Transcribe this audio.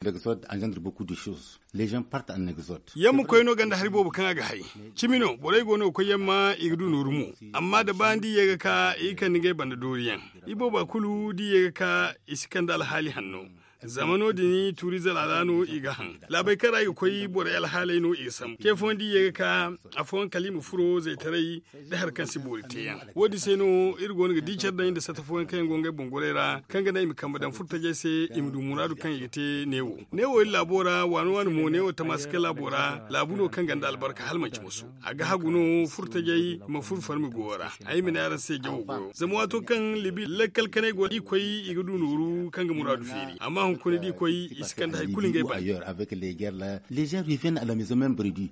L'exode engendre beaucoup de choses. Les gens partent en exode. Yamma koy no ganda haribo bukan aga hay. Chimino borai gono ko yamma igdu nurumu. Amma da bandi yega ka ikan nige banda doriyan. Ibo ba kulu di yega ka iskandal hali hanno. Zamano dini turizal alano igahan labai kara yi koyi bore alhalai no isam ke fondi yega ka afon kalimu furo zai tarai da harkan si bori teyan wodi sai no irgo ga dichar da inda sata fon kan gonga bongolera kan ga dai mikamba dan furta je sai imdu muradu kan yite newo labora wani mo newo tamaska labora labuno kan ganda albarka halmanci musu aga haguno furta je ma furfar mi gora ai mina yaran sai jawo zama wato kan libi lakkal kanai go ikoyi igudu nuru kan ga muradu firi amma ailleurs avec les guerres là, les gens reviennent à la maison même bredouille.